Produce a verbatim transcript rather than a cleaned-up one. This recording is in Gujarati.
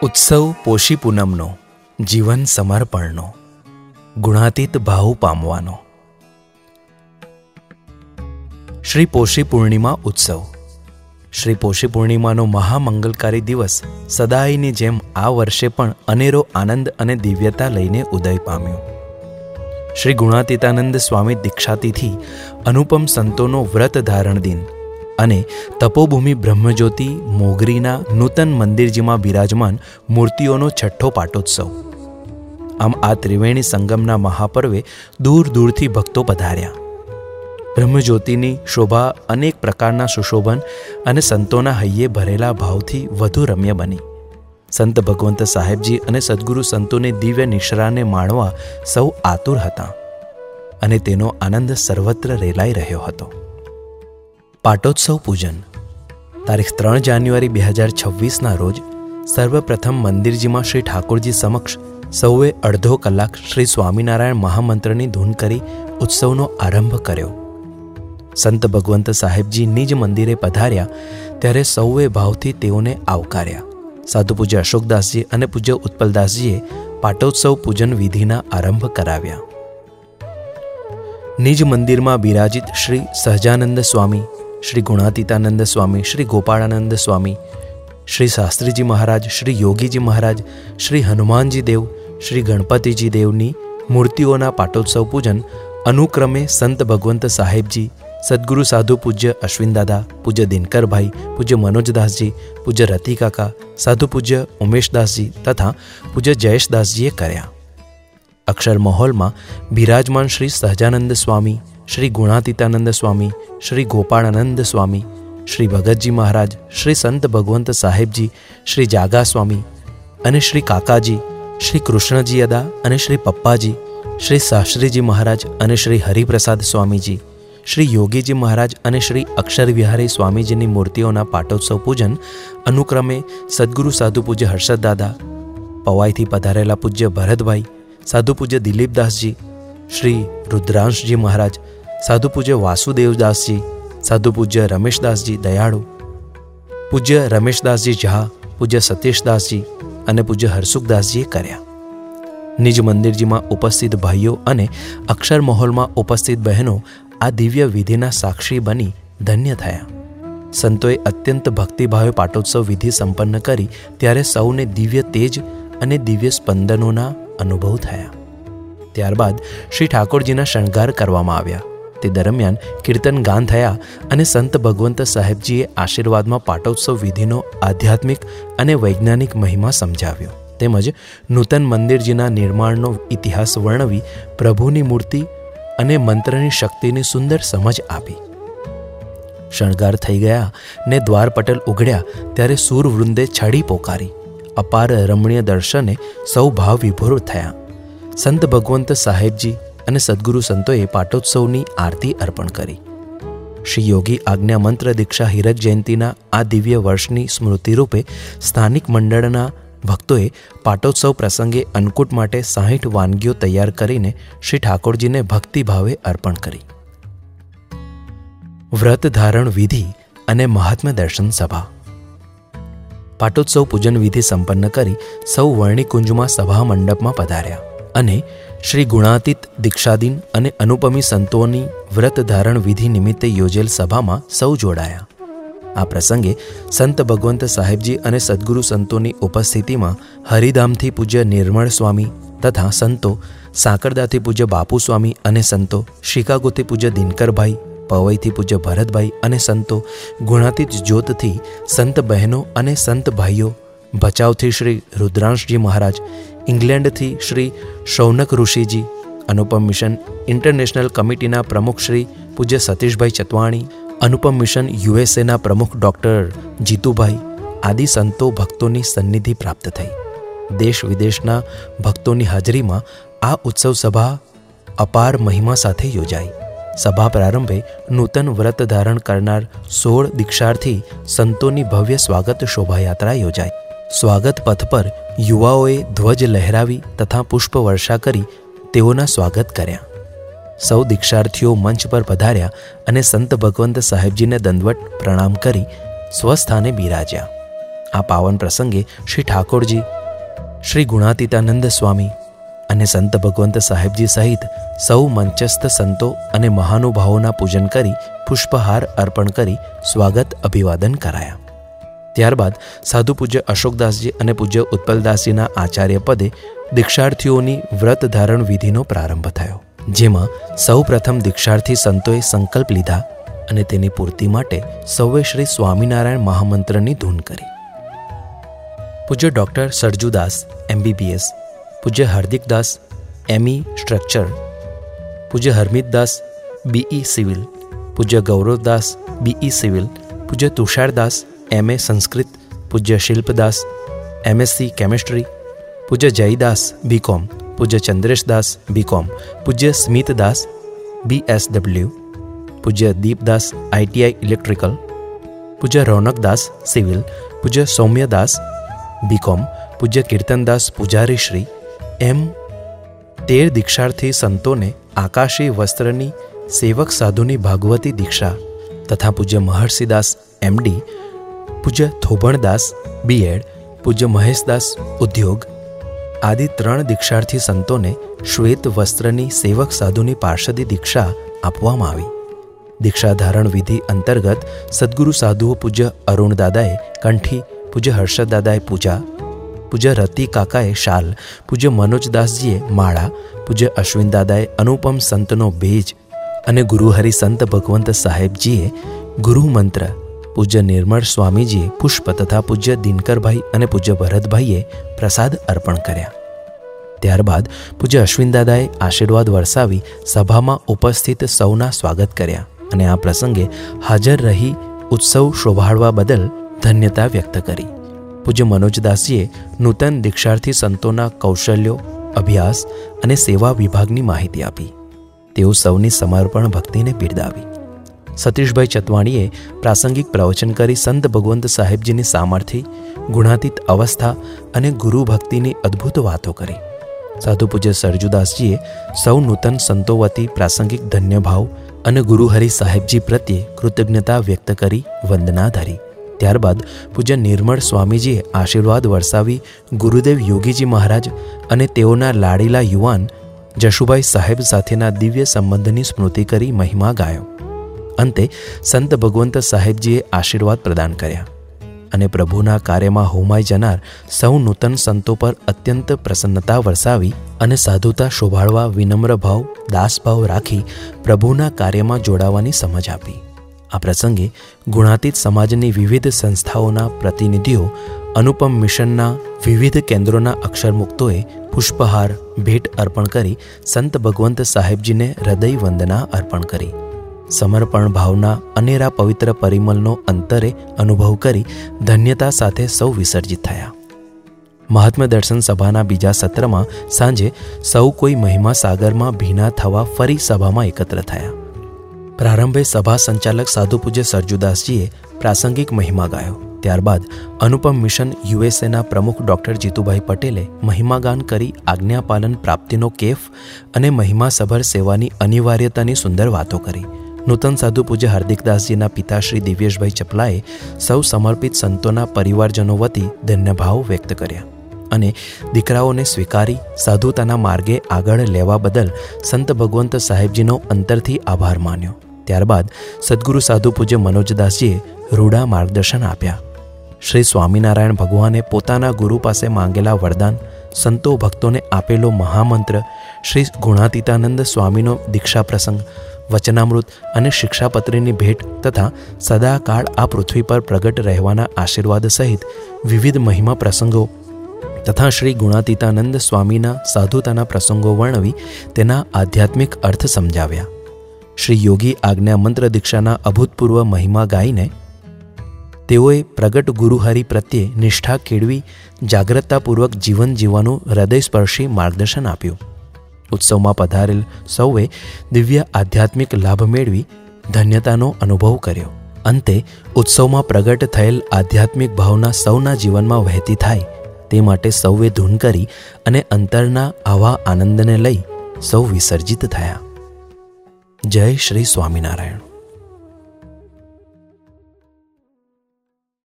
ઉત્સવ પોષી પૂનમનો, જીવન સમર્પણનો, ગુણાતીત ભાવ પામવાનો. શ્રી પોષી પૂર્ણિમા ઉત્સવ. શ્રી પોષી પૂર્ણિમાનો મહામંગલકારી દિવસ સદાયની જેમ આ વર્ષે પણ અનેરો આનંદ અને દિવ્યતા લઈને ઉદય પામ્યો. શ્રી ગુણાતીતાનંદ સ્વામી દીક્ષાતિથિ, અનુપમ સંતોનો વ્રત ધારણ દિન અને તપોભૂમિ બ્રહ્મજ્યોતિ મોગરીના નૂતન મંદિરજીમાં બિરાજમાન મૂર્તિઓનો છઠ્ઠો પાટોત્સવ. આમ આ ત્રિવેણી સંગમના મહાપર્વે દૂર દૂરથી ભક્તો પધાર્યા. બ્રહ્મજ્યોતિની શોભા અનેક પ્રકારના સુશોભન અને સંતોના હૈયે ભરેલા ભાવથી વધુ રમ્ય બની. સંત ભગવંત સાહેબજી અને સદ્ગુરુ સંતોને દિવ્ય નિશ્રાને માણવા સૌ આતુર હતા અને તેનો આનંદ સર્વત્ર રેલાઈ રહ્યો હતો. પાટોત્સવ પૂજન. તારીખ ત્રણ જાન્યુઆરી બે હજાર છવ્વીસના રોજ સર્વપ્રથમ મંદિરજીમાં શ્રી ઠાકોરજી સમક્ષ સૌએ અડધો કલાક શ્રી સ્વામિનારાયણ મહામંત્રની ધૂન કરી ઉત્સવનો આરંભ કર્યો. સંત ભગવંત સાહેબજી નિજ મંદિરે પધાર્યા ત્યારે સૌએ ભાવથી તેઓને આવકાર્યા. સાધુ પૂજ્ય અશોકદાસજી અને પૂજ્ય ઉત્પલદાસજીએ પાટોત્સવ પૂજન વિધિના આરંભ કરાવ્યા. નિજ મંદિરમાં બિરાજિત શ્રી સહજાનંદ સ્વામી, શ્રી ગુણાતીતાનંદ સ્વામી, શ્રી ગોપાળાનંદ સ્વામી, શ્રી શાસ્ત્રીજી મહારાજ, શ્રી યોગીજી મહારાજ, શ્રી હનુમાનજી દેવ, શ્રી ગણપતિજી દેવની મૂર્તિઓના પાટોત્સવ પૂજન અનુક્રમે સંત ભગવંત સાહેબજી, સદ્ગુરુ સાધુ પૂજ્ય અશ્વિનદાદા, પૂજ્ય દિનકરભાઈ, પૂજ્ય મનોજદાસજી, પૂજ્ય રતિકાકા, સાધુ પૂજ્ય ઉમેશદાસજી તથા પૂજ્ય જયેશદાસજીએ કર્યા. અક્ષર મહોલમાં બિરાજમાન શ્રી સહજાનંદ સ્વામી, શ્રી ગુણાતીતાનંદ સ્વામી, શ્રી ગોપાળાનંદ સ્વામી, શ્રી ભગતજી મહારાજ, શ્રી સંત ભગવંત સાહેબજી, શ્રી જાગા સ્વામી અને શ્રી કાકાજી, શ્રી કૃષ્ણજી અદા અને શ્રી પપ્પાજી, શ્રી શાસ્ત્રીજી મહારાજ અને શ્રી હરિપ્રસાદ સ્વામીજી, શ્રી યોગીજી મહારાજ અને શ્રી અક્ષર વિહારી સ્વામીજીની મૂર્તિઓના પાટોત્સવ પૂજન અનુક્રમે સદ્ગુરુ સાધુ પૂજ્ય હર્ષદદાદા, પવાઈથી પધારેલા પૂજ્ય ભરતભાઈ, સાધુ પૂજ્ય દિલીપદાસજી, શ્રી રુદ્રાંશજી મહારાજ, સાધુ પૂજ્ય વાસુદેવદાસજી, સાધુ પૂજ્ય રમેશદાસજી દયાળુ, પૂજ્ય રમેશદાસજી ઝા, પૂજ્ય સતીશદાસજી અને પૂજ્ય હરસુખદાસજીએ કર્યા. નિજ મંદિરજીમાં ઉપસ્થિત ભાઈઓ અને અક્ષર મહોલમાં ઉપસ્થિત બહેનો આ દિવ્ય વિધિના સાક્ષી બની ધન્ય થયા. સંતોએ અત્યંત ભક્તિભાવે પાટોત્સવ વિધિ સંપન્ન કરી ત્યારે સૌને દિવ્ય તેજ અને દિવ્ય સ્પંદનોના અનુભવ થયા. ત્યારબાદ શ્રી ઠાકોરજીના શણગાર કરવામાં આવ્યા. તે દરમિયાન કીર્તન ગાન થયા અને સંત ભગવંત સાહેબજીએ આશીર્વાદમાં પાટોત્સવ વિધિનો આધ્યાત્મિક અને વૈજ્ઞાનિક મહિમા સમજાવ્યો તેમજ નૂતન મંદિરજીના નિર્માણનો ઇતિહાસ વર્ણવી પ્રભુની મૂર્તિ અને મંત્રની શક્તિની સુંદર સમજ આપી. શણગાર થઈ ગયા ને દ્વારપટલ ઉઘડ્યા ત્યારે સૂરવૃંદે છડી પોકારી. અપાર રમણીય દર્શને સૌ ભાવ વિભોર થયા. સંત ભગવંત સાહેબજી અને સદ્ગુરુ સંતોએ પાટોત્સવની આરતી અર્પણ કરી. શ્રી યોગી આજ્ઞા મંત્ર દીક્ષા હીરક જયંતિના આ દિવ્ય વર્ષની સ્મૃતિરૂપે સ્થાનિક મંડળના ભક્તોએ પાટોત્સવ પ્રસંગે અન્નકૂટ માટે સાહીઠ વાનગીઓ તૈયાર કરીને શ્રી ઠાકોરજીને ભક્તિભાવે અર્પણ કરી. વ્રત ધારણ વિધિ અને મહાત્મ્ય દર્શન સભા. પાટોત્સવ પૂજન વિધિ સંપન્ન કરી સૌ વર્ણિકુંજમાં સભા મંડપમાં પધાર્યા અને શ્રી ગુણાતીત દીક્ષાદીન અને અનુપમી સંતોની વ્રત ધારણ વિધિ નિમિત્તે યોજેલ સભામાં સૌ જોડાયા. આ પ્રસંગે સંત ભગવંત સાહેબજી અને સદ્ગુરુ સંતોની ઉપસ્થિતિમાં હરિધામથી પૂજ્ય નિર્મળ સ્વામી તથા સંતો, સાંકરદાથી પૂજ્ય બાપુ સ્વામી અને સંતો, શિકાગોથી પૂજ્ય દિનકરભાઈ, પવઈથી પૂજ્ય ભરતભાઈ અને સંતો, ગુણાતીત જ્યોતથી સંત બહેનો અને સંત ભાઈઓ, ભચાઉથી શ્રી રુદ્રાંશજી મહારાજ, ઇંગ્લેન્ડથી શ્રી શૌનક ઋષિજી, અનુપમ મિશન ઇન્ટરનેશનલ કમિટીના પ્રમુખ શ્રી પૂજ્ય સતીશભાઈ ચતવાણી, અનુપમ મિશન યુએસએના પ્રમુખ ડૉક્ટર જીતુભાઈ આદિ સંતો ભક્તોની સન્નિધિ પ્રાપ્ત થઈ. દેશ વિદેશના ભક્તોની હાજરીમાં આ ઉત્સવ સભા અપાર મહિમા સાથે યોજાઈ. સભા પ્રારંભે નૂતન વ્રત ધારણ કરનાર સોળ દીક્ષાર્થી સંતોની ભવ્ય સ્વાગત શોભાયાત્રા યોજાઈ. સ્વાગત પથ પર યુવાઓએ ધ્વજ લહેરાવી તથા પુષ્પ વર્ષા કરી તેઓના સ્વાગત કર્યા. સૌ દીક્ષાર્થીઓ મંચ પર પધાર્યા અને સંત ભગવંત સાહેબજીને દંડવત પ્રણામ કરી સ્વસ્થાને બિરાજ્યા. આ પાવન પ્રસંગે શ્રી ઠાકોરજી, શ્રી ગુણાતીતાનંદ સ્વામી અને સંત ભગવંત સાહેબજી સહિત સૌ મંચસ્થ સંતો અને મહાનુભાવોના પૂજન કરી પુષ્પહાર અર્પણ કરી સ્વાગત અભિવાદન કરાયા. ત્યારબાદ સાધુ પૂજ્ય અશોકદાસજી અને પૂજ્ય ઉત્પલદાસજીના આચાર્ય પદે દીક્ષાર્થીઓની વ્રત ધારણ વિધિનો પ્રારંભ થયો, જેમાં સૌ પ્રથમ દીક્ષાર્થી સંતોએ સંકલ્પ લીધા અને તેની પૂર્તિ માટે સૌએ શ્રી સ્વામિનારાયણ મહામંત્રની ધૂન કરી. પૂજ્ય ડૉક્ટર સરજુદાસ એમબીબીએસ, પૂજ્ય હાર્દિકદાસ એમઈ સ્ટ્રક્ચર, પૂજ્ય હરમિતદાસ બીઈ સિવિલ, પૂજ્ય ગૌરવદાસ બીઈ સિવિલ, પૂજ્ય તુષારદાસ એમએ સંસ્કૃત, પૂજ્ય શિલ્પદાસ એમએસસી કેમિસ્ટ્રી, પૂજ્ય જયદાસ બીકોમ, પૂજ્ય ચંદ્રેશદાસ બીકોમ, પૂજ્ય સ્મિતદાસ બીએસડબલ્યુ, પૂજ્ય દીપદાસ આઈટીઆઈ ઇલેક્ટ્રિકલ, પૂજ્ય રૌનકદાસ સિવિલ, પૂજ્ય સૌમ્યદાસ બીકોમ, પૂજ્ય કીર્તનદાસ પૂજારી શ્રી એમ તેર દીક્ષાર્થી સંતોને આકાશી વસ્ત્રની સેવક સાધુની ભાગવતી દીક્ષા તથા પૂજ્ય મહર્ષિદાસ એમડી, પૂજ્ય થોભણદાસ બીએડ, પૂજ્ય મહેશદાસ ઉદ્યોગ આદિ ત્રણ દીક્ષાર્થી સંતોને શ્વેત વસ્ત્રની સેવક સાધુની પાર્ષદી દીક્ષા આપવામાં આવી. દીક્ષા ધારણ વિધિ અંતર્ગત સદ્ગુરુ સાધુઓ પૂજ્ય અરુણ દાદાએ કંઠી, પૂજ્ય હર્ષદ દાદાએ પૂજા, પૂજ્ય રતિ કાકાએ શાલ, પૂજ્ય મનોજદાસજીએ માળા, પૂજ્ય અશ્વિન દાદાએ અનુપમ સંતનો બેજ અને ગુરુહરિ સંત ભગવંત સાહેબજીએ ગુરુ મંત્ર, પૂજ્ય નિર્મળ સ્વામીજીએ પુષ્પ તથા પૂજ્ય દિનકરભાઈ અને પૂજ્ય ભરતભાઈએ પ્રસાદ અર્પણ કર્યા. ત્યારબાદ પૂજ્ય અશ્વિન દાદાએ આશીર્વાદ વરસાવી સભામાં ઉપસ્થિત સૌના સ્વાગત કર્યા અને આ પ્રસંગે હાજર રહી ઉત્સવ શોભાડવા બદલ ધન્યતા વ્યક્ત કરી. પૂજ્ય મનોજદાસજીએ નૂતન દીક્ષાર્થી સંતોના કૌશલ્યો, અભ્યાસ અને સેવા વિભાગની માહિતી આપી. તેઓ સૌની સમર્પણ ભક્તિને બિરદાવી. સતીશભાઈ ચતવાણીએ પ્રાસંગિક પ્રવચન કરી સંત ભગવંત સાહેબજીની સામર્થ્ય, ગુણાતીત અવસ્થા અને ગુરુ ભક્તિની અદ્ભુત વાતો કરી. સાધુ પૂજ્ય સરજુદાસજીએ સૌ નૂતન સંતો વતી પ્રાસંગિક ધન્યભાવ અને ગુરુહરિ સાહેબજી પ્રત્યે કૃતજ્ઞતા વ્યક્ત કરી વંદના ધરી. ત્યારબાદ પૂજ્ય નિર્મળ સ્વામીજીએ આશીર્વાદ વરસાવી ગુરુદેવ યોગીજી મહારાજ અને તેઓના લાડીલા યુવાન જશુભાઈ સાહેબ સાથેના દિવ્ય સંબંધની સ્મૃતિ કરી મહિમા ગાયો. અંતે સંત ભગવંત સાહેબજીએ આશીર્વાદ પ્રદાન કર્યા અને પ્રભુના કાર્યમાં હોમાઈ જનાર સૌ નૂતન સંતો પર અત્યંત પ્રસન્નતા વરસાવી અને સાધુતા શોભાળવા વિનમ્ર ભાવ, દાસભાવ રાખી પ્રભુના કાર્યમાં જોડાવાની સમજ આપી. આ પ્રસંગે ગુણાતીત સમાજની વિવિધ સંસ્થાઓના પ્રતિનિધિઓ, અનુપમ મિશનના વિવિધ કેન્દ્રોના અક્ષરમુક્તોએ પુષ્પહાર ભેટ અર્પણ કરી સંત ભગવંત સાહેબજીને હૃદય વંદના અર્પણ કરી. સમર્પણ ભાવના અનેરા પવિત્ર પરિમલનો અંતરે અનુભવ કરી ધન્યતા સાથે સૌ વિસર્જિત થયા. મહાત્મ્ય દર્શન સભાના બીજા સત્રમાં સાંજે સૌ કોઈ મહિમા સાગરમાં ભીના થવા ફરી સભામાં એકત્ર થયા. પ્રારંભે સભા સંચાલક સાધુ પૂજ્ય સરજુદાસજીએ પ્રાસંગિક મહિમા ગાયો. ત્યારબાદ અનુપમ મિશન યુએસએના પ્રમુખ ડૉક્ટર જીતુભાઈ પટેલે મહિમાગાન કરી આજ્ઞાપાલન પ્રાપ્તિનો કેફ અને મહિમાસભર સેવાની અનિવાર્યતાની સુંદર વાતો કરી. નૂતન સાધુ પૂજ્ય હાર્દિકદાસજીના પિતા શ્રી દિવ્યેશભાઈ ચપલાએ સૌ સમર્પિત સંતોના પરિવારજનો વતી ધન્યભાવ વ્યક્ત કર્યા અને દીકરાઓને સ્વીકારી સાધુતાના માર્ગે આગળ લેવા બદલ સંત ભગવંત સાહેબજીનો અંતરથી આભાર માન્યો. ત્યારબાદ સદ્ગુરુ સાધુ પૂજ્ય મનોજદાસજીએ રૂડા માર્ગદર્શન આપ્યા. શ્રી સ્વામિનારાયણ ભગવાને પોતાના ગુરુ પાસે માંગેલા વરદાન, સંતો ભક્તોને આપેલો મહામંત્ર, શ્રી ગુણાતીતાનંદ સ્વામીનો દીક્ષા પ્રસંગ, વચનામૃત અને શિક્ષાપત્રીની ભેટ તથા સદાકાળ આ પૃથ્વી પર પ્રગટ રહેવાના આશીર્વાદ સહિત વિવિધ મહિમા પ્રસંગો તથા શ્રી ગુણાતીતાનંદ સ્વામીના સાધુતાના પ્રસંગો વર્ણવી તેના આધ્યાત્મિક અર્થ સમજાવ્યા. શ્રી યોગી આજ્ઞા મંત્ર દીક્ષાના અભૂતપૂર્વ મહિમા ગાઈને તેઓએ પ્રગટ ગુરુહરિ પ્રત્યે નિષ્ઠા કેળવી જાગ્રતતાપૂર્વક જીવન જીવવાનું હૃદયસ્પર્શી માર્ગદર્શન આપ્યું. ઉત્સવમાં પધારેલ સૌએ દિવ્ય આધ્યાત્મિક લાભ મેળવી ધન્યતાનો અનુભવ કર્યો. અંતે ઉત્સવમાં પ્રગટ થયેલ આધ્યાત્મિક ભાવના સૌના જીવનમાં વહેતી થાય તે માટે સૌએ ધૂન કરી અને અંતરના આવા આનંદને લઈ સૌ વિસર્જિત થયા. જય શ્રી સ્વામિનારાયણ.